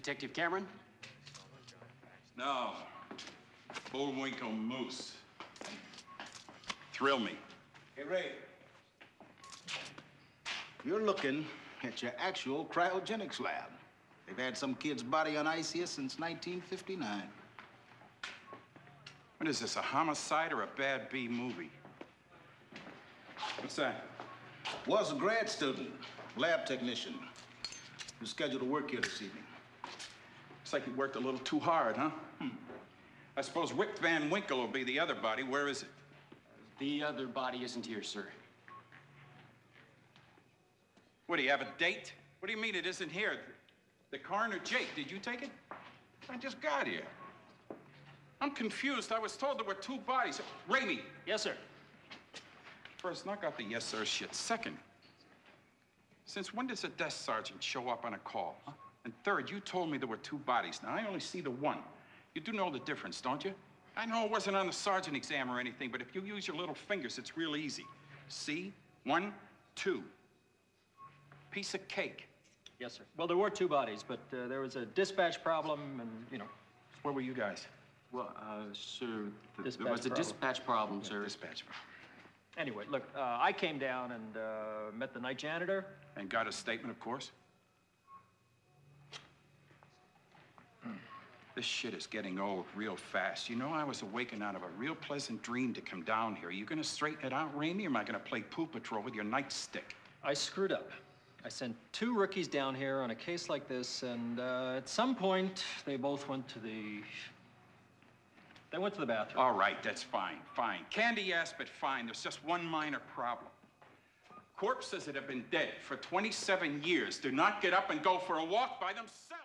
Detective Cameron? No. Bullwinkle Moose. Thrill me. Hey, Ray. You're looking at your actual cryogenics lab. They've had some kid's body on ice here since 1959. What is this, a homicide or a bad B movie? What's that? Was a grad student, lab technician. He was scheduled to work here this evening. Looks like he worked a little too hard, huh? I suppose Wick Van Winkle will be the other body. Where is it? The other body isn't here, sir. What, do you have a date? What do you mean it isn't here? The coroner, Jake, did you take it? I just got here. I'm confused. I was told there were two bodies. Ramey. Yes, sir. First, knock out the yes, sir shit. Second, since when does a desk sergeant show up on a call? Huh? And third, you told me there were two bodies. Now, I only see the one. You do know the difference, don't you? I know it wasn't on the sergeant exam or anything, but if you use your little fingers, it's real easy. See? 1, 2. Piece of cake. Yes, sir. Well, there were two bodies, but there was a dispatch problem, and, you know. Where were you guys? Well, sir, there was a problem. dispatch problem, sir. Dispatch problem. Anyway, look, I came down and met the night janitor. And got a statement, of course? This shit is getting old real fast. You know, I was awakened out of a real pleasant dream to come down here. Are you gonna straighten it out, Ramey, or am I gonna play Pooh Patrol with your nightstick? I screwed up. I sent two rookies down here on a case like this, and at some point, they both went to the bathroom. All right, that's fine, fine. Candy ass, but fine. There's just one minor problem. Corpses that have been dead for 27 years do not get up and go for a walk by themselves.